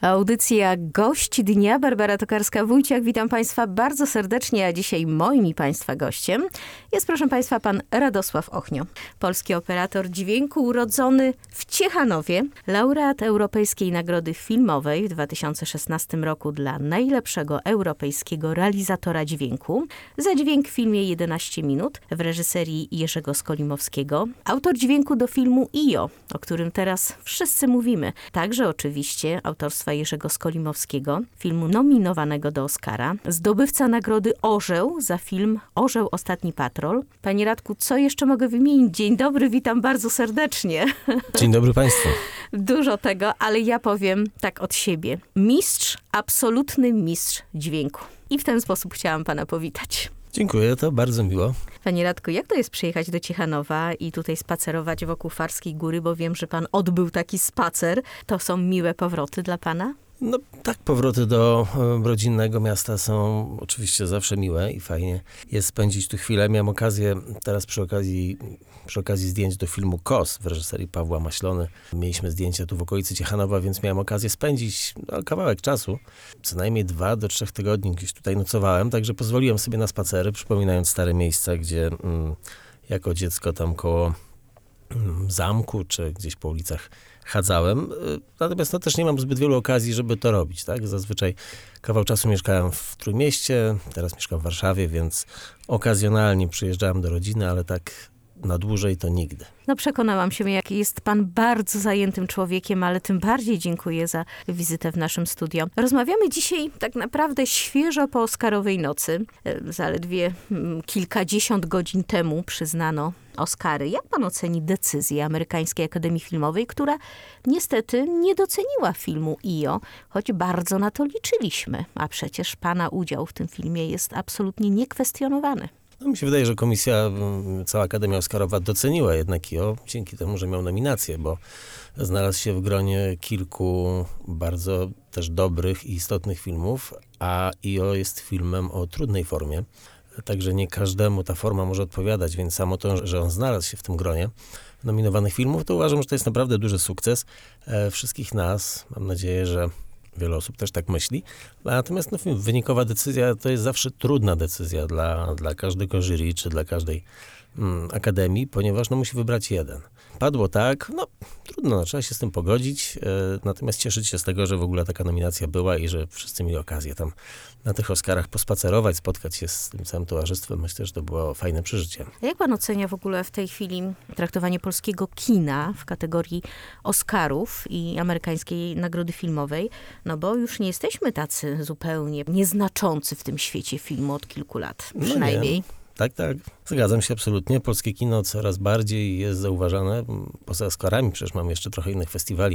Audycja Gość Dnia. Barbara Tokarska-Wójciak. Witam Państwa bardzo serdecznie, a dzisiaj moim i Państwa gościem jest, proszę Państwa, pan Radosław Ochnio. Polski operator dźwięku urodzony w Ciechanowie, laureat Europejskiej Nagrody Filmowej w 2016 roku dla najlepszego europejskiego realizatora dźwięku za dźwięk w filmie 11 minut w reżyserii Jerzego Skolimowskiego. Autor dźwięku do filmu IO, o którym teraz wszyscy mówimy. Także oczywiście autorstwa Jerzego Skolimowskiego, filmu nominowanego do Oscara. Zdobywca nagrody Orzeł za film Orzeł Ostatni Patrol. Panie Radku, co jeszcze mogę wymienić? Dzień dobry, witam bardzo serdecznie. Dzień dobry Państwu. Dużo tego, ale ja powiem tak od siebie. Mistrz, absolutny mistrz dźwięku. I w ten sposób chciałam Pana powitać. Dziękuję, to bardzo miło. Panie Radku, jak to jest przyjechać do Ciechanowa i tutaj spacerować wokół Farskiej Góry, bo wiem, że pan odbył taki spacer. To są miłe powroty dla pana? No tak, powroty do rodzinnego miasta są oczywiście zawsze miłe i fajnie jest spędzić tu chwilę. Miałem okazję teraz przy okazji zdjęć do filmu KOS w reżyserii Pawła Maślony. Mieliśmy zdjęcia tu w okolicy Ciechanowa, więc miałem okazję spędzić kawałek czasu. Co najmniej 2 do 3 tygodni gdzieś tutaj nocowałem, także pozwoliłem sobie na spacery, przypominając stare miejsca, gdzie jako dziecko tam koło zamku, czy gdzieś po ulicach chadzałem. Natomiast też nie mam zbyt wielu okazji, żeby to robić. Tak? Zazwyczaj kawał czasu mieszkałem w Trójmieście, teraz mieszkam w Warszawie, więc okazjonalnie przyjeżdżałem do rodziny, ale tak na dłużej to nigdy. No przekonałam się, jak jest pan bardzo zajętym człowiekiem, ale tym bardziej dziękuję za wizytę w naszym studio. Rozmawiamy dzisiaj tak naprawdę świeżo po Oscarowej nocy. Zaledwie kilkadziesiąt godzin temu przyznano Oscary. Jak pan oceni decyzję Amerykańskiej Akademii Filmowej, która niestety nie doceniła filmu IO, choć bardzo na to liczyliśmy, a przecież pana udział w tym filmie jest absolutnie niekwestionowany. No, mi się wydaje, że komisja, cała Akademia Oscarowa doceniła jednak IO dzięki temu, że miał nominację, bo znalazł się w gronie kilku bardzo też dobrych i istotnych filmów, a IO jest filmem o trudnej formie. Także nie każdemu ta forma może odpowiadać, więc samo to, że on znalazł się w tym gronie nominowanych filmów, to uważam, że to jest naprawdę duży sukces wszystkich nas. Mam nadzieję, że wiele osób też tak myśli. Natomiast wynikowa decyzja to jest zawsze trudna decyzja dla każdego jury, czy dla każdej akademii, ponieważ musi wybrać jeden. Padło tak, trudno, trzeba się z tym pogodzić, natomiast cieszyć się z tego, że w ogóle taka nominacja była i że wszyscy mieli okazję tam na tych Oscarach pospacerować, spotkać się z tym całym towarzystwem. Myślę, że to było fajne przeżycie. A jak pan ocenia w ogóle w tej chwili traktowanie polskiego kina w kategorii Oscarów i Amerykańskiej Nagrody Filmowej? No bo już nie jesteśmy tacy zupełnie nieznaczący w tym świecie filmu od kilku lat, przynajmniej. Tak, zgadzam się absolutnie. Polskie kino coraz bardziej jest zauważane. Poza Oscarami przecież mamy jeszcze trochę innych festiwali.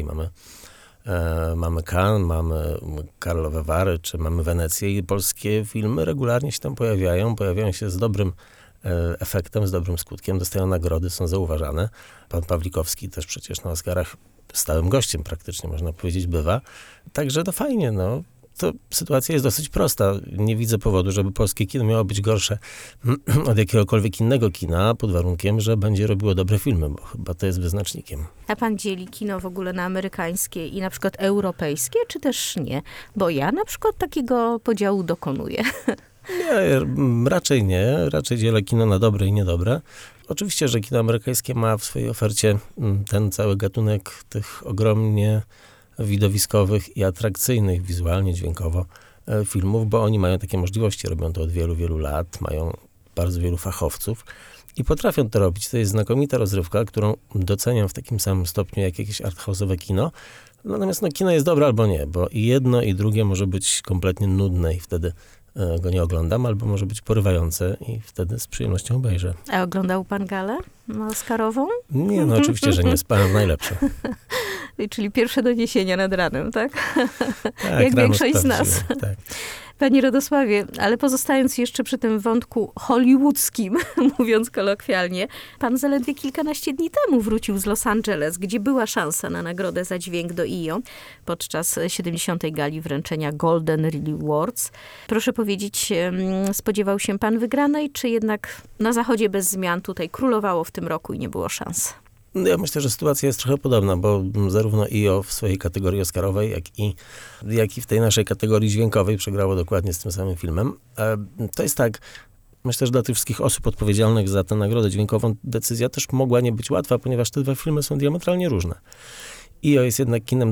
Mamy Cannes, mamy Karlove Vary, czy mamy Wenecję i polskie filmy regularnie się tam pojawiają się z dobrym efektem, z dobrym skutkiem, dostają nagrody, są zauważane. Pan Pawlikowski też przecież na Oscarach stałym gościem praktycznie, można powiedzieć, bywa. Także to fajnie, To sytuacja jest dosyć prosta. Nie widzę powodu, żeby polskie kino miało być gorsze od jakiegokolwiek innego kina, pod warunkiem, że będzie robiło dobre filmy, bo chyba to jest wyznacznikiem. A pan dzieli kino w ogóle na amerykańskie i na przykład europejskie, czy też nie? Bo ja na przykład takiego podziału dokonuję. Nie, raczej nie. Raczej dzielę kino na dobre i niedobre. Oczywiście, że kino amerykańskie ma w swojej ofercie ten cały gatunek tych ogromnie widowiskowych i atrakcyjnych wizualnie, dźwiękowo filmów, bo oni mają takie możliwości, robią to od wielu, wielu lat, mają bardzo wielu fachowców i potrafią to robić. To jest znakomita rozrywka, którą doceniam w takim samym stopniu jak jakieś arthouse'owe kino. Natomiast kino jest dobre albo nie, bo i jedno i drugie może być kompletnie nudne i wtedy go nie oglądam, albo może być porywające i wtedy z przyjemnością obejrzę. A oglądał pan galę Oscarową? Nie, oczywiście, że nie. Spałem najlepsze. Czyli pierwsze doniesienia nad ranem, tak? Tak, jak większość z nas. Tak. Panie Radosławie, ale pozostając jeszcze przy tym wątku hollywoodzkim, mówiąc kolokwialnie, pan zaledwie kilkanaście dni temu wrócił z Los Angeles, gdzie była szansa na nagrodę za dźwięk do IO podczas 70. gali wręczenia Golden Reel Awards. Proszę powiedzieć, spodziewał się pan wygranej, czy jednak na zachodzie bez zmian tutaj królowało w tym roku i nie było szans? Ja myślę, że sytuacja jest trochę podobna, bo zarówno IO w swojej kategorii oscarowej, jak i w tej naszej kategorii dźwiękowej przegrało dokładnie z tym samym filmem. To jest tak, myślę, że dla tych wszystkich osób odpowiedzialnych za tę nagrodę dźwiękową decyzja też mogła nie być łatwa, ponieważ te dwa filmy są diametralnie różne. IO jest jednak kinem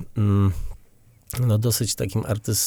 dosyć takim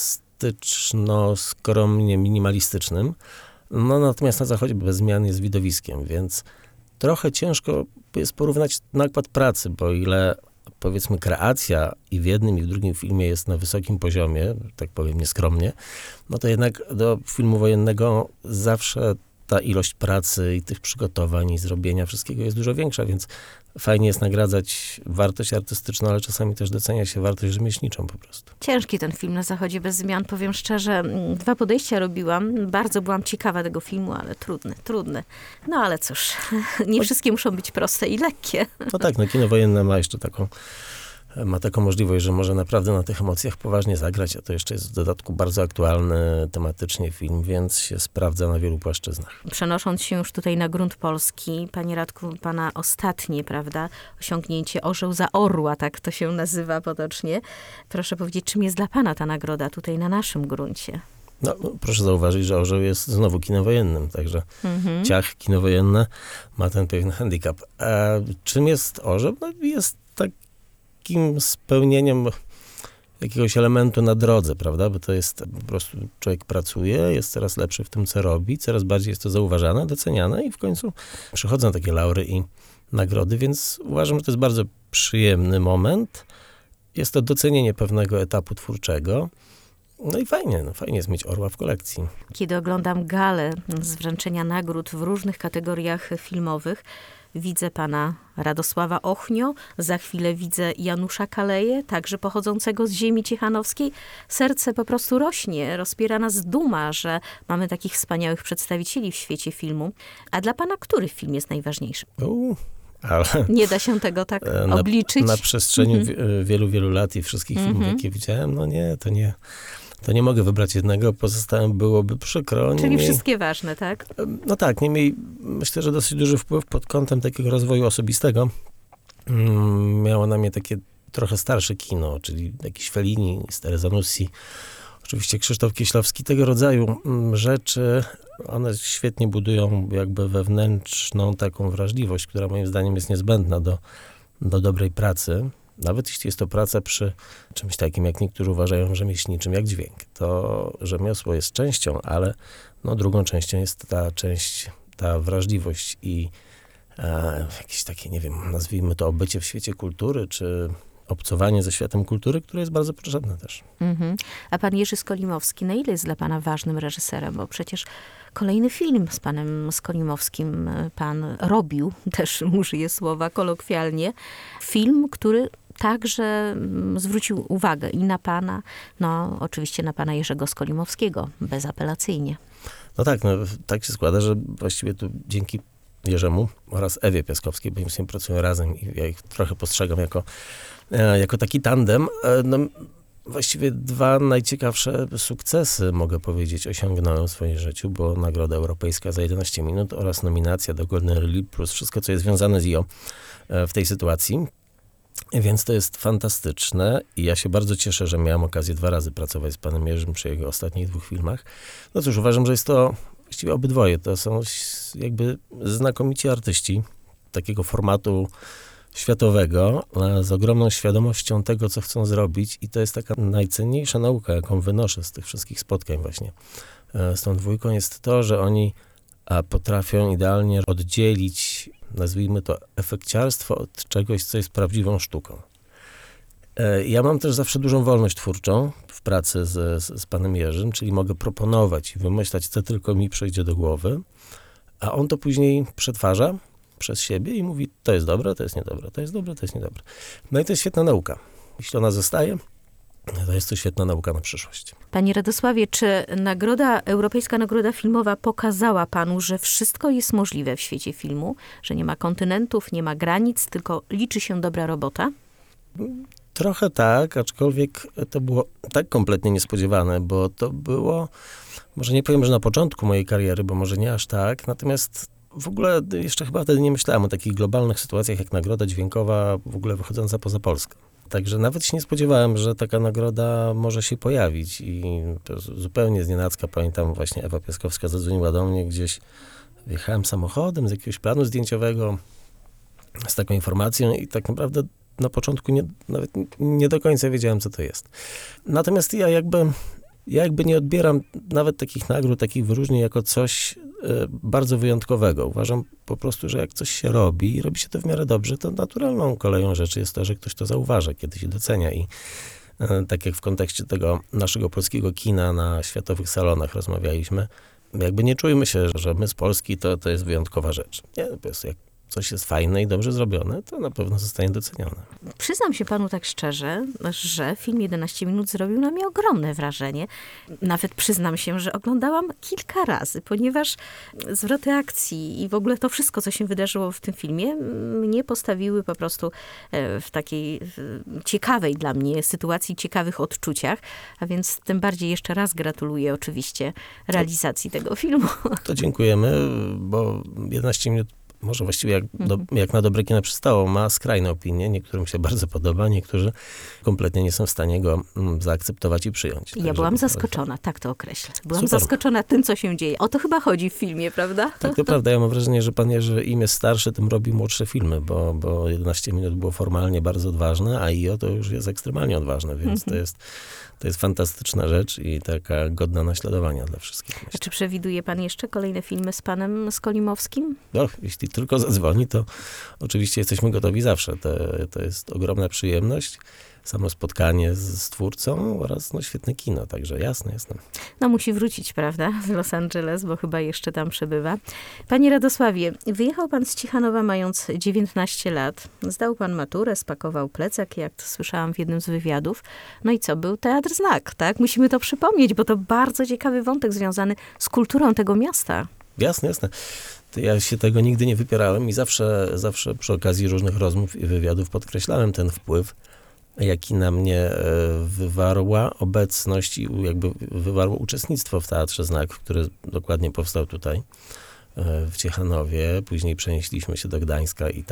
artystyczno-skromnie minimalistycznym. Natomiast na zachodzie bez zmian jest widowiskiem, więc trochę ciężko jest porównać nakład pracy, bo ile powiedzmy kreacja i w jednym i w drugim filmie jest na wysokim poziomie, tak powiem nieskromnie, no to jednak do filmu wojennego zawsze ta ilość pracy i tych przygotowań i zrobienia wszystkiego jest dużo większa, więc fajnie jest nagradzać wartość artystyczną, ale czasami też docenia się wartość rzemieślniczą po prostu. Ciężki ten film na zachodzie bez zmian, powiem szczerze. 2 podejścia robiłam. Bardzo byłam ciekawa tego filmu, ale trudny. No ale cóż, nie wszystkie muszą być proste i lekkie. No tak, kino wojenne ma jeszcze taką możliwość, że może naprawdę na tych emocjach poważnie zagrać, a to jeszcze jest w dodatku bardzo aktualny tematycznie film, więc się sprawdza na wielu płaszczyznach. Przenosząc się już tutaj na grunt polski, panie Radku, pana ostatnie, prawda, osiągnięcie Orzeł za Orła, tak to się nazywa potocznie. Proszę powiedzieć, czym jest dla pana ta nagroda tutaj na naszym gruncie? No, proszę zauważyć, że Orzeł jest znowu kinem wojennym, także ciach, kino wojenne ma ten pewien handicap. A czym jest Orzeł? No, jest takim spełnieniem jakiegoś elementu na drodze, prawda? Bo to jest po prostu człowiek pracuje, jest coraz lepszy w tym, co robi, coraz bardziej jest to zauważane, doceniane i w końcu przychodzą takie laury i nagrody, więc uważam, że to jest bardzo przyjemny moment. Jest to docenienie pewnego etapu twórczego. No i fajnie jest mieć Orła w kolekcji. Kiedy oglądam galę z wręczenia nagród w różnych kategoriach filmowych, widzę pana Radosława Ochnio, za chwilę widzę Janusza Kaleję, także pochodzącego z ziemi ciechanowskiej. Serce po prostu rośnie, rozpiera nas duma, że mamy takich wspaniałych przedstawicieli w świecie filmu. A dla pana który film jest najważniejszy? Ale nie da się tego tak obliczyć? Na przestrzeni wielu lat i wszystkich filmów, jakie widziałem, to nie mogę wybrać jednego, pozostałym byłoby przykro. Czyli wszystkie ważne, tak? No tak, niemniej myślę, że dosyć duży wpływ pod kątem takiego rozwoju osobistego miało na mnie takie trochę starsze kino, czyli jakiś Fellini, Stare Zanussi, oczywiście Krzysztof Kieślowski, tego rodzaju rzeczy, one świetnie budują jakby wewnętrzną taką wrażliwość, która moim zdaniem jest niezbędna do dobrej pracy. Nawet jeśli jest to praca przy czymś takim, jak niektórzy uważają rzemieślniczym, jak dźwięk. To rzemiosło jest częścią, ale drugą częścią jest ta wrażliwość i jakieś takie, nie wiem, nazwijmy to obycie w świecie kultury, czy obcowanie ze światem kultury, które jest bardzo potrzebne też. A pan Jerzy Skolimowski, na ile jest dla pana ważnym reżyserem? Bo przecież kolejny film z panem Skolimowskim pan robił, też użyję słowa kolokwialnie, film, który także zwrócił uwagę i na pana, oczywiście na pana Jerzego Skolimowskiego, bezapelacyjnie. No tak się składa, że właściwie tu dzięki Jerzemu oraz Ewie Piaskowskiej, bo oni z nim pracują razem i ja ich trochę postrzegam jako taki tandem. Właściwie 2 najciekawsze sukcesy, mogę powiedzieć, osiągnąłem w swoim życiu, bo Nagroda Europejska za 11 minut oraz nominacja do Golden Reel plus wszystko, co jest związane z IO w tej sytuacji. Więc to jest fantastyczne i ja się bardzo cieszę, że miałem okazję 2 razy pracować z panem Jerzym przy jego ostatnich 2 filmach. No cóż, uważam, że jest to właściwie obydwoje. To są jakby znakomici artyści takiego formatu światowego, z ogromną świadomością tego, co chcą zrobić i to jest taka najcenniejsza nauka, jaką wynoszę z tych wszystkich spotkań właśnie z tą 2, jest to, że oni potrafią idealnie oddzielić, nazwijmy to, efekciarstwo od czegoś, co jest prawdziwą sztuką. Ja mam też zawsze dużą wolność twórczą w pracy z panem Jerzym, czyli mogę proponować i wymyślać, co tylko mi przyjdzie do głowy, a on to później przetwarza przez siebie i mówi, to jest dobre, to jest niedobre, to jest dobre, to jest niedobre. No i to jest świetna nauka. Jeśli ona zostaje, to jest to świetna nauka na przyszłość. Panie Radosławie, czy Europejska Nagroda Filmowa pokazała panu, że wszystko jest możliwe w świecie filmu? Że nie ma kontynentów, nie ma granic, tylko liczy się dobra robota? Trochę tak, aczkolwiek to było tak kompletnie niespodziewane, bo to było, może nie powiem, że na początku mojej kariery, bo może nie aż tak, natomiast W ogóle jeszcze chyba wtedy nie myślałem o takich globalnych sytuacjach jak nagroda dźwiękowa w ogóle wychodząca poza Polskę. Także nawet się nie spodziewałem, że taka nagroda może się pojawić i to zupełnie znienacka. Pamiętam, właśnie Ewa Piaskowska zadzwoniła do mnie gdzieś, wjechałem samochodem z jakiegoś planu zdjęciowego z taką informacją i tak naprawdę na początku nawet nie do końca wiedziałem, co to jest. Natomiast ja jakby nie odbieram nawet takich nagród, takich wyróżnień jako coś bardzo wyjątkowego. Uważam po prostu, że jak coś się robi i robi się to w miarę dobrze, to naturalną koleją rzeczy jest to, że ktoś to zauważa, kiedy się docenia i tak jak w kontekście tego naszego polskiego kina na światowych salonach rozmawialiśmy, jakby nie czujmy się, że my z Polski to jest wyjątkowa rzecz. Nie, po prostu jak coś jest fajne i dobrze zrobione, to na pewno zostanie docenione. Przyznam się panu tak szczerze, że film 11 minut zrobił na mnie ogromne wrażenie. Nawet przyznam się, że oglądałam kilka razy, ponieważ zwroty akcji i w ogóle to wszystko, co się wydarzyło w tym filmie, mnie postawiły po prostu w takiej ciekawej dla mnie sytuacji, ciekawych odczuciach. A więc tym bardziej jeszcze raz gratuluję oczywiście realizacji tego filmu. To dziękujemy, bo 11 minut może właściwie jak na dobre kino przystało, ma skrajne opinie. Niektórym się bardzo podoba, niektórzy kompletnie nie są w stanie go zaakceptować i przyjąć. Ja byłam zaskoczona, tak to określę. Byłam Super. zaskoczona tym, co się dzieje. O to chyba chodzi w filmie, prawda? Tak, to prawda. Ja mam wrażenie, że pan Jerzy im jest starszy, tym robi młodsze filmy, bo 11 minut było formalnie bardzo odważne, a IO to już jest ekstremalnie odważne, więc to jest fantastyczna rzecz i taka godna naśladowania dla wszystkich. A czy przewiduje pan jeszcze kolejne filmy z panem Skolimowskim? No, jeśli tylko zadzwoni, to oczywiście jesteśmy gotowi zawsze. To jest ogromna przyjemność. Samo spotkanie z twórcą oraz świetne kino, także jasne. No musi wrócić, prawda, z Los Angeles, bo chyba jeszcze tam przebywa. Panie Radosławie, wyjechał pan z Ciechanowa mając 19 lat. Zdał pan maturę, spakował plecak, jak to słyszałam w jednym z wywiadów. No i co, był Teatr Znak, tak? Musimy to przypomnieć, bo to bardzo ciekawy wątek związany z kulturą tego miasta. Jasne. To ja się tego nigdy nie wypierałem i zawsze przy okazji różnych rozmów i wywiadów podkreślałem ten wpływ, jaki na mnie wywarła obecność i jakby wywarło uczestnictwo w Teatrze Znak, który dokładnie powstał tutaj w Ciechanowie. Później przenieśliśmy się do Gdańska i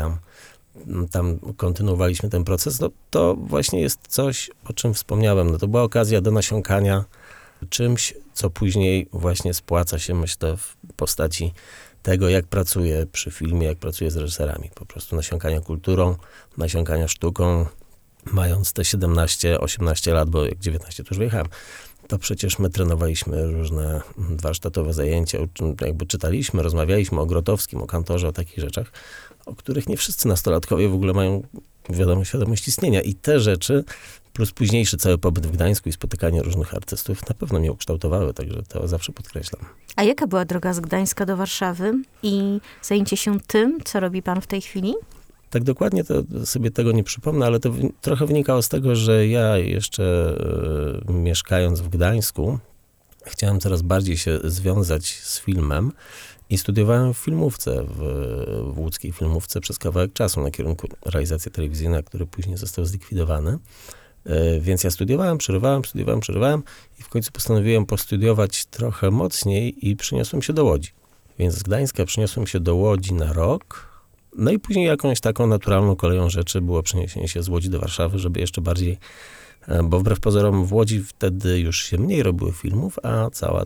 tam kontynuowaliśmy ten proces. No, to właśnie jest coś, o czym wspomniałem. No, to była okazja do nasiąkania czymś, co później właśnie spłaca się, myślę, w postaci tego, jak pracuję przy filmie, jak pracuję z reżyserami. Po prostu nasiąkania kulturą, nasiąkania sztuką. Mając te 17-18 lat, bo jak 19 to już wyjechałem, to przecież my trenowaliśmy różne warsztatowe zajęcia, jakby czytaliśmy, rozmawialiśmy o Grotowskim, o Kantorze, o takich rzeczach, o których nie wszyscy nastolatkowie w ogóle mają świadomość istnienia. I te rzeczy, plus późniejszy cały pobyt w Gdańsku i spotykanie różnych artystów na pewno mnie ukształtowały, także to zawsze podkreślam. A jaka była droga z Gdańska do Warszawy i zajęcie się tym, co robi pan w tej chwili? Tak dokładnie to sobie tego nie przypomnę, ale to trochę wynikało z tego, że ja jeszcze mieszkając w Gdańsku, chciałem coraz bardziej się związać z filmem i studiowałem w filmówce, w łódzkiej filmówce przez kawałek czasu na kierunku realizacji telewizyjnej, który później został zlikwidowany. Więc ja przerywałem i w końcu postanowiłem postudiować trochę mocniej i przyniosłem się do Łodzi. Więc z Gdańska przyniosłem się do Łodzi na rok. No i później jakąś taką naturalną koleją rzeczy było przeniesienie się z Łodzi do Warszawy, żeby jeszcze bardziej, bo wbrew pozorom w Łodzi wtedy już się mniej robiło filmów, a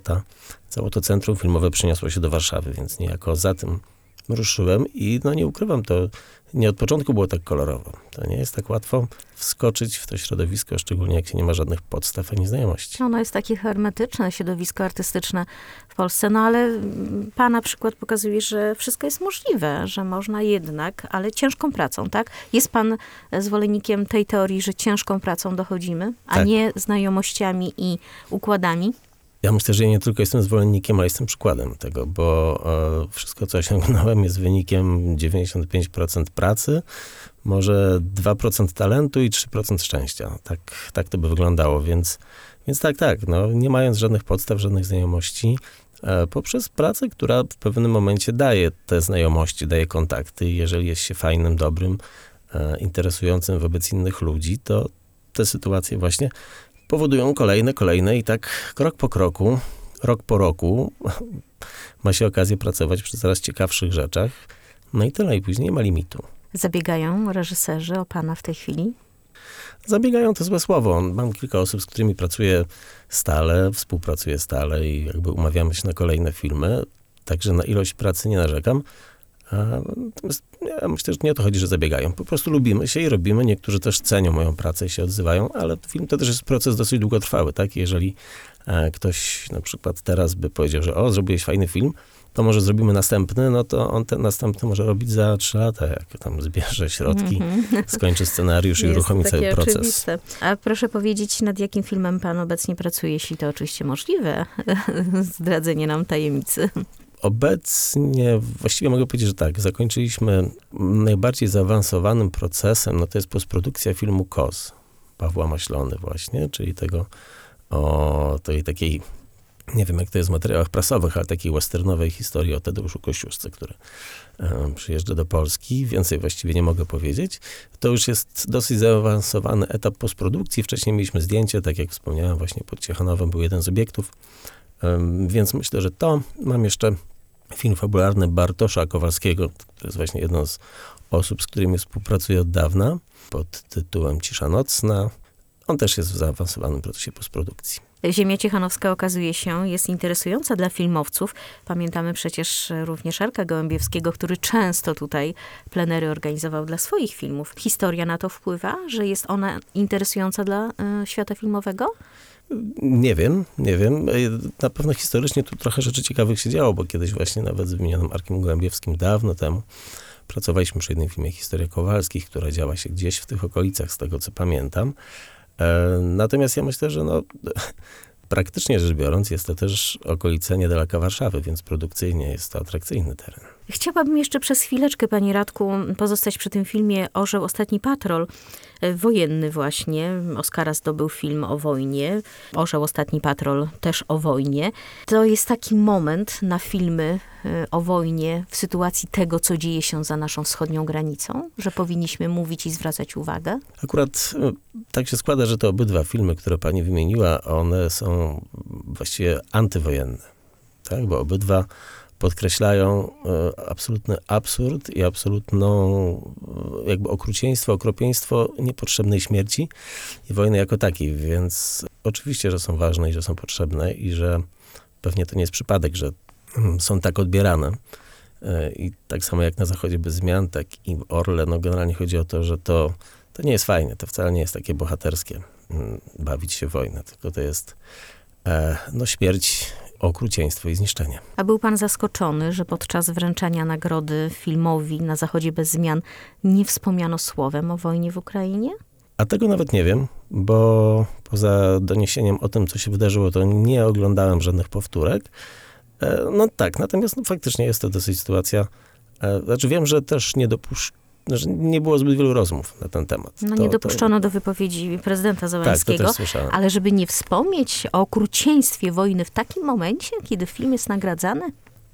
całe to centrum filmowe przeniosło się do Warszawy, więc niejako za tym ruszyłem i no nie ukrywam, to nie od początku było tak kolorowo. To nie jest tak łatwo wskoczyć w to środowisko, szczególnie jak się nie ma żadnych podstaw ani znajomości. Ono jest takie hermetyczne środowisko artystyczne w Polsce, no ale pana przykład pokazuje, że wszystko jest możliwe, że można jednak, ale ciężką pracą, tak? Jest pan zwolennikiem tej teorii, że ciężką pracą dochodzimy, a tak, nie znajomościami i układami? Ja myślę, że ja nie tylko jestem zwolennikiem, ale jestem przykładem tego, bo wszystko, co osiągnąłem, jest wynikiem 95% pracy, może 2% talentu i 3% szczęścia. Tak to by wyglądało, więc tak, no, nie mając żadnych podstaw, żadnych znajomości, poprzez pracę, która w pewnym momencie daje te znajomości, daje kontakty i jeżeli jest się fajnym, dobrym, interesującym wobec innych ludzi, to te sytuacje właśnie powodują kolejne i tak krok po kroku, rok po roku ma się okazję pracować przy coraz ciekawszych rzeczach. No i tyle, i później nie ma limitu. Zabiegają reżyserzy o pana w tej chwili? Zabiegają to złe słowo. Mam kilka osób, z którymi pracuję stale, współpracuję stale i jakby umawiamy się na kolejne filmy. Także na ilość pracy nie narzekam. Natomiast ja myślę, że nie o to chodzi, że zabiegają. Po prostu lubimy się i robimy. Niektórzy też cenią moją pracę i się odzywają, ale film to też jest proces dosyć długotrwały, tak? Jeżeli ktoś na przykład teraz by powiedział, że zrobiłeś fajny film, to może zrobimy następny, no to on ten następny może robić za 3 lata, jak tam zbierze środki, skończy scenariusz i uruchomi cały proces. Oczywiste. A proszę powiedzieć, nad jakim filmem pan obecnie pracuje, jeśli to oczywiście możliwe, zdradzenie nam tajemnicy. Obecnie właściwie mogę powiedzieć, że tak, zakończyliśmy najbardziej zaawansowanym procesem, no to jest postprodukcja filmu KOS, Pawła Maślony właśnie, czyli tego o tej takiej, nie wiem jak to jest w materiałach prasowych, ale takiej westernowej historii o Tadeuszu Kościuszce, który przyjeżdża do Polski. Więcej właściwie nie mogę powiedzieć. To już jest dosyć zaawansowany etap postprodukcji. Wcześniej mieliśmy zdjęcie, tak jak wspomniałem, właśnie pod Ciechanowem był jeden z obiektów. Więc myślę, że to. Mam jeszcze film fabularny Bartosza Kowalskiego, to jest właśnie jedną z osób, z którymi współpracuję od dawna, pod tytułem Cisza nocna. On też jest w zaawansowanym procesie postprodukcji. Ziemia Ciechanowska okazuje się jest interesująca dla filmowców. Pamiętamy przecież również Arka Gołębiewskiego, który często tutaj plenery organizował dla swoich filmów. Historia na to wpływa, że jest ona interesująca dla świata filmowego? Nie wiem. Na pewno historycznie tu trochę rzeczy ciekawych się działo, bo kiedyś właśnie nawet z wymienionym Arkiem Gołębiewskim dawno temu pracowaliśmy przy jednym filmie Historia Kowalskich, która działa się gdzieś w tych okolicach, z tego co pamiętam. Natomiast ja myślę, że praktycznie rzecz biorąc jest to też okolice niedaleka Warszawy, więc produkcyjnie jest to atrakcyjny teren. Chciałabym jeszcze przez chwileczkę, panie Radku, pozostać przy tym filmie Orzeł Ostatni Patrol. Wojenny właśnie. Oscara zdobył film o wojnie. Orzeł Ostatni Patrol też o wojnie. To jest taki moment na filmy o wojnie w sytuacji tego, co dzieje się za naszą wschodnią granicą, że powinniśmy mówić i zwracać uwagę. Akurat tak się składa, że te obydwa filmy, które pani wymieniła, one są właściwie antywojenne. Tak? Bo obydwa podkreślają absolutny absurd i absolutną jakby okrucieństwo, okropieństwo niepotrzebnej śmierci i wojny jako takiej. Więc oczywiście, że są ważne i że są potrzebne i że pewnie to nie jest przypadek, że są tak odbierane. I tak samo jak na Zachodzie bez zmian, tak i w Orle, generalnie chodzi o to, że to nie jest fajne, to wcale nie jest takie bohaterskie bawić się w wojnę, tylko to jest śmierć, okrucieństwo i zniszczenie. A był pan zaskoczony, że podczas wręczania nagrody filmowi na Zachodzie bez zmian nie wspomniano słowem o wojnie w Ukrainie? A tego nawet nie wiem, bo poza doniesieniem o tym, co się wydarzyło, to nie oglądałem żadnych powtórek. Tak, natomiast faktycznie jest to dosyć sytuacja. Znaczy wiem, że też że nie było zbyt wielu rozmów na ten temat. Nie dopuszczono do wypowiedzi prezydenta Zełenskiego, tak, to też słyszałem. Ale żeby nie wspomnieć o okrucieństwie wojny w takim momencie, kiedy film jest nagradzany?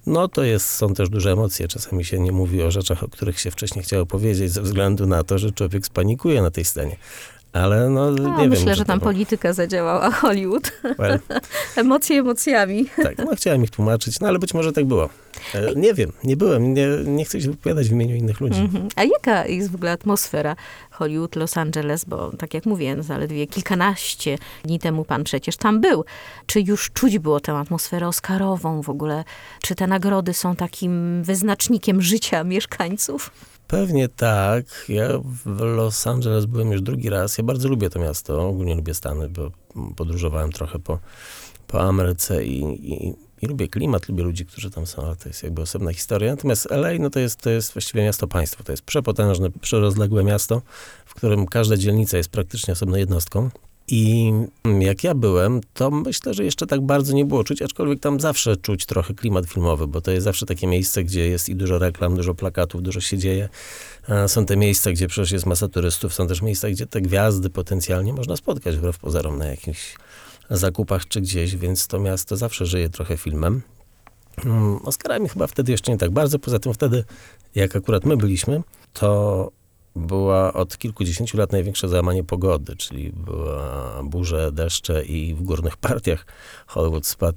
Są też duże emocje. Czasami się nie mówi o rzeczach, o których się wcześniej chciało powiedzieć, ze względu na to, że człowiek spanikuje na tej scenie. Ale nie wiem. Myślę, że tam polityka zadziałała, Hollywood. Well, Emocje emocjami. Tak, chciałem ich tłumaczyć, ale być może tak było. Nie wiem, nie byłem, nie chcę się wypowiadać w imieniu innych ludzi. A jaka jest w ogóle atmosfera Hollywood, Los Angeles? Bo tak jak mówię, zaledwie kilkanaście dni temu pan przecież tam był. Czy już czuć było tę atmosferę oscarową w ogóle? Czy te nagrody są takim wyznacznikiem życia mieszkańców? Pewnie tak. Ja w Los Angeles byłem już drugi raz. Ja bardzo lubię to miasto, ogólnie lubię Stany, bo podróżowałem trochę po Ameryce i lubię klimat, lubię ludzi, którzy tam są, ale to jest jakby osobna historia. Natomiast LA, to jest właściwie miasto-państwo. To jest przepotężne, przerozległe miasto, w którym każda dzielnica jest praktycznie osobną jednostką. I jak ja byłem, to myślę, że jeszcze tak bardzo nie było czuć, aczkolwiek tam zawsze czuć trochę klimat filmowy, bo to jest zawsze takie miejsce, gdzie jest i dużo reklam, dużo plakatów, dużo się dzieje. Są te miejsca, gdzie przecież jest masa turystów, są też miejsca, gdzie te gwiazdy potencjalnie można spotkać wbrew pozorom na jakichś zakupach czy gdzieś, więc to miasto zawsze żyje trochę filmem. Oscarami chyba wtedy jeszcze nie tak bardzo, poza tym wtedy, jak akurat my byliśmy, to była od kilkudziesięciu lat największe załamanie pogody, czyli była burze, deszcze i w górnych partiach Hollywood spadł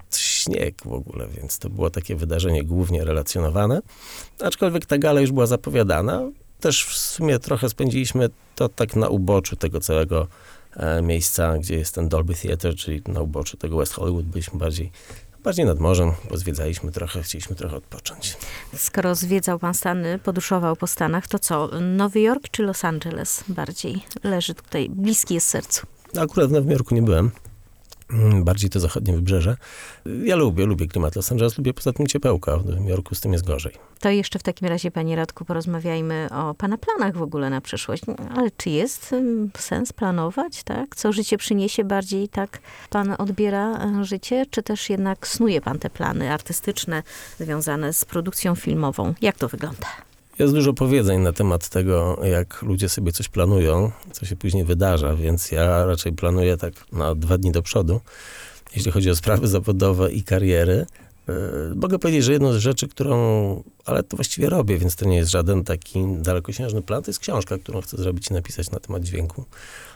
śnieg w ogóle, więc to było takie wydarzenie głównie relacjonowane. Aczkolwiek ta gala już była zapowiadana. Też w sumie trochę spędziliśmy to tak na uboczu tego całego miejsca, gdzie jest ten Dolby Theatre, czyli na uboczu tego West Hollywood. Byliśmy bardziej nad morzem, bo zwiedzaliśmy trochę, chcieliśmy trochę odpocząć. Skoro zwiedzał pan Stany, podróżował po Stanach, to co? Nowy Jork czy Los Angeles bardziej leży tutaj, bliski jest sercu? Akurat w Nowym Jorku nie byłem. Bardziej to zachodnie wybrzeże. Ja lubię klimat Los Angeles, lubię poza tym ciepełka. W Nowym Jorku z tym jest gorzej. To jeszcze w takim razie, panie Radku, porozmawiajmy o pana planach w ogóle na przyszłość. Ale czy jest sens planować, tak? Co życie przyniesie, bardziej tak pan odbiera życie? Czy też jednak snuje pan te plany artystyczne związane z produkcją filmową? Jak to wygląda? Jest dużo powiedzeń na temat tego, jak ludzie sobie coś planują, co się później wydarza, więc ja raczej planuję tak na 2 dni do przodu, jeśli chodzi o sprawy zawodowe i kariery. Mogę powiedzieć, że jedną z rzeczy, ale to właściwie robię, więc to nie jest żaden taki dalekosiężny plan, to jest książka, którą chcę zrobić i napisać na temat dźwięku,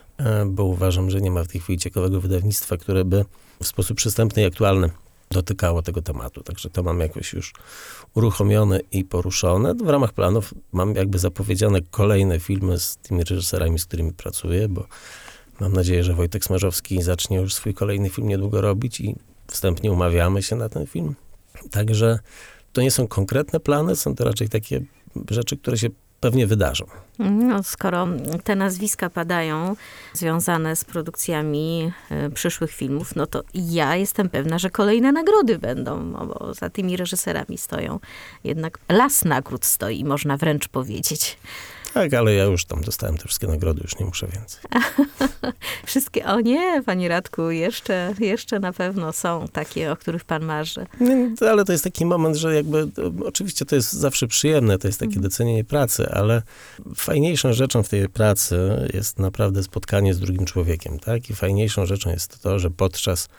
bo uważam, że nie ma w tej chwili ciekawego wydawnictwa, które by w sposób przystępny i aktualny dotykało tego tematu. Także to mam jakoś już uruchomione i poruszone. W ramach planów mam jakby zapowiedziane kolejne filmy z tymi reżyserami, z którymi pracuję, bo mam nadzieję, że Wojtek Smarzowski zacznie już swój kolejny film niedługo robić i wstępnie umawiamy się na ten film. Także to nie są konkretne plany, są to raczej takie rzeczy, które się pewnie wydarzą. No, skoro te nazwiska padają związane z produkcjami przyszłych filmów, no to ja jestem pewna, że kolejne nagrody będą, no bo za tymi reżyserami stoją. Jednak las nagród stoi, można wręcz powiedzieć. Tak, ale ja już tam dostałem te wszystkie nagrody, już nie muszę więcej. Wszystkie, o nie, panie Radku, jeszcze na pewno są takie, o których pan marzy. Nie, ale to jest taki moment, że jakby, oczywiście to jest zawsze przyjemne, to jest takie docenienie pracy, ale fajniejszą rzeczą w tej pracy jest naprawdę spotkanie z drugim człowiekiem, tak? I fajniejszą rzeczą jest to, że podczas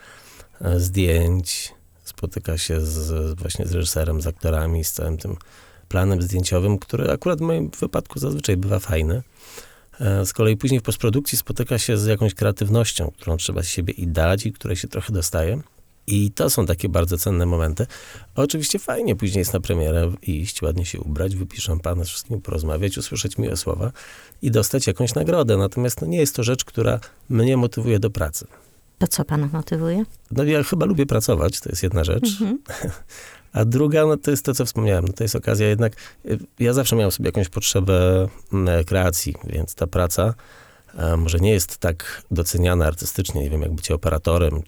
zdjęć spotyka się właśnie z reżyserem, z aktorami, z całym tym planem zdjęciowym, który akurat w moim wypadku zazwyczaj bywa fajny. Z kolei później w postprodukcji spotyka się z jakąś kreatywnością, którą trzeba z siebie i dać i której się trochę dostaje. I to są takie bardzo cenne momenty. A oczywiście fajnie później jest na premierę iść, ładnie się ubrać, wypić szampana, z wszystkimi porozmawiać, usłyszeć miłe słowa i dostać jakąś nagrodę. Natomiast nie jest to rzecz, która mnie motywuje do pracy. To co pana motywuje? No ja chyba lubię pracować, to jest jedna rzecz. A druga, no to jest to, co wspomniałem, no to jest okazja jednak, ja zawsze miałem sobie jakąś potrzebę kreacji, więc ta praca może nie jest tak doceniana artystycznie, nie wiem, jak bycie operatorem,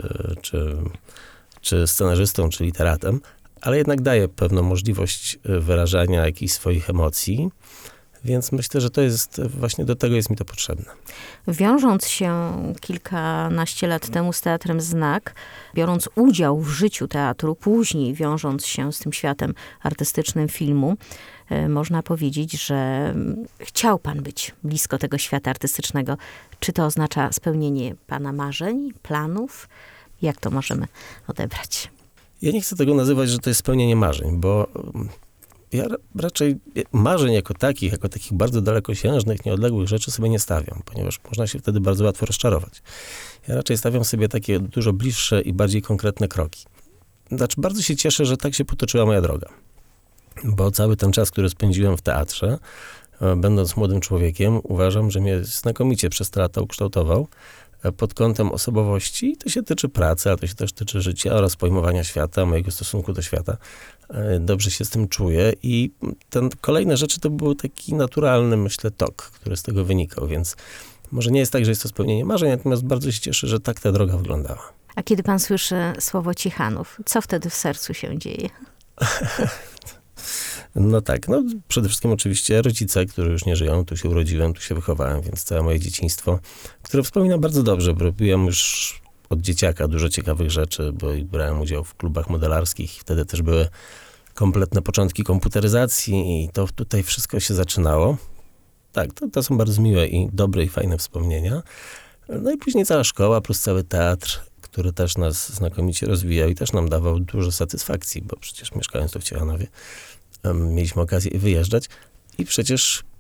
czy scenarzystą, czy literatem, ale jednak daje pewną możliwość wyrażania jakichś swoich emocji, więc myślę, że to jest, właśnie do tego jest mi to potrzebne. Wiążąc się kilkanaście lat temu z Teatrem Znak, biorąc udział w życiu teatru, później wiążąc się z tym światem artystycznym filmu, można powiedzieć, że chciał pan być blisko tego świata artystycznego. Czy to oznacza spełnienie pana marzeń, planów? Jak to możemy odebrać? Ja nie chcę tego nazywać, że to jest spełnienie marzeń, bo ja raczej marzeń jako takich bardzo dalekosiężnych, nieodległych rzeczy sobie nie stawiam, ponieważ można się wtedy bardzo łatwo rozczarować. Ja raczej stawiam sobie takie dużo bliższe i bardziej konkretne kroki. Znaczy, bardzo się cieszę, że tak się potoczyła moja droga, bo cały ten czas, który spędziłem w teatrze, będąc młodym człowiekiem, uważam, że mnie znakomicie przez te lata ukształtował pod kątem osobowości. To się tyczy pracy, ale to się też tyczy życia oraz pojmowania świata, mojego stosunku do świata. Dobrze się z tym czuję i kolejne rzeczy to był taki naturalny, myślę, tok, który z tego wynikał, więc może nie jest tak, że jest to spełnienie marzeń, natomiast bardzo się cieszę, że tak ta droga wyglądała. A kiedy pan słyszy słowo Ciechanów, co wtedy w sercu się dzieje? No tak, przede wszystkim oczywiście rodzice, którzy już nie żyją, tu się urodziłem, tu się wychowałem, więc całe moje dzieciństwo, które wspominam bardzo dobrze, bo robiłem już od dzieciaka dużo ciekawych rzeczy, bo brałem udział w klubach modelarskich, wtedy też były kompletne początki komputeryzacji i to tutaj wszystko się zaczynało. Tak, to są bardzo miłe i dobre i fajne wspomnienia. No i później cała szkoła plus cały teatr, który też nas znakomicie rozwijał i też nam dawał dużo satysfakcji, bo przecież mieszkając tu w Ciechanowie, mieliśmy okazję wyjeżdżać i przecież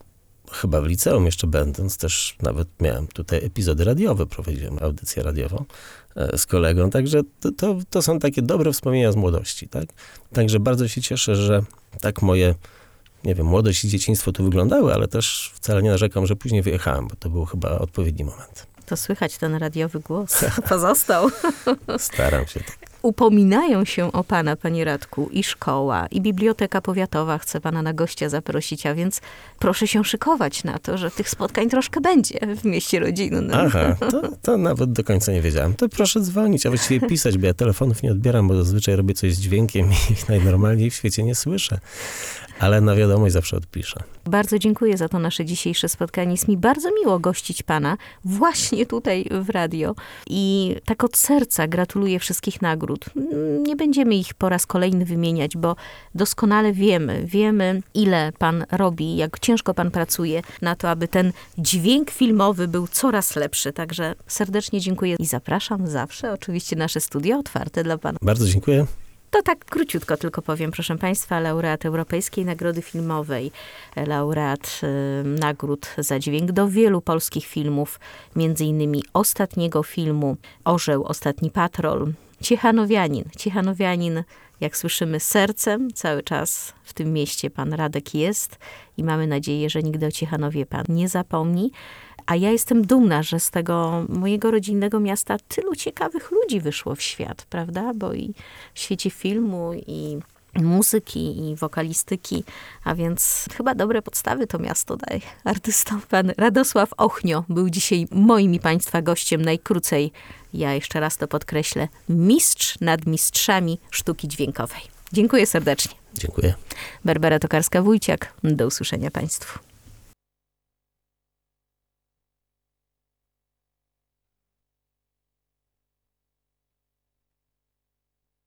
chyba w liceum jeszcze będąc, też nawet miałem tutaj epizody radiowe, prowadziłem audycję radiową z kolegą, także to są takie dobre wspomnienia z młodości, tak? Także bardzo się cieszę, że tak moje, nie wiem, młodość i dzieciństwo tu wyglądały, ale też wcale nie narzekam, że później wyjechałem, bo to był chyba odpowiedni moment. To słychać ten radiowy głos. Pozostał. Staram się tak. Upominają się o pana, panie Radku, i szkoła, i Biblioteka Powiatowa chce pana na gościa zaprosić, a więc proszę się szykować na to, że tych spotkań troszkę będzie w mieście rodzinnym. Aha, to nawet do końca nie wiedziałem. To proszę dzwonić, a właściwie pisać, bo ja telefonów nie odbieram, bo zazwyczaj robię coś z dźwiękiem i najnormalniej w świecie nie słyszę. Ale na wiadomość zawsze odpiszę. Bardzo dziękuję za to nasze dzisiejsze spotkanie. Jest mi bardzo miło gościć pana właśnie tutaj w radio. I tak od serca gratuluję wszystkich nagród. Nie będziemy ich po raz kolejny wymieniać, bo doskonale wiemy, ile pan robi, jak ciężko pan pracuje na to, aby ten dźwięk filmowy był coraz lepszy. Także serdecznie dziękuję i zapraszam zawsze. Oczywiście nasze studio otwarte dla pana. Bardzo dziękuję. To tak króciutko tylko powiem, proszę państwa, laureat Europejskiej Nagrody Filmowej, laureat nagród za dźwięk do wielu polskich filmów, między innymi ostatniego filmu Orzeł, Ostatni Patrol, Ciechanowianin, jak słyszymy, sercem cały czas w tym mieście pan Radek jest i mamy nadzieję, że nigdy o Ciechanowie pan nie zapomni. A ja jestem dumna, że z tego mojego rodzinnego miasta tylu ciekawych ludzi wyszło w świat, prawda? Bo i w świecie filmu, i muzyki, i wokalistyki, a więc chyba dobre podstawy to miasto daje artystom. Pan Radosław Ochnio był dzisiaj moim i państwa gościem najkrócej. Ja jeszcze raz to podkreślę. Mistrz nad mistrzami sztuki dźwiękowej. Dziękuję serdecznie. Dziękuję. Barbara Tokarska-Wójciak. Do usłyszenia państwu.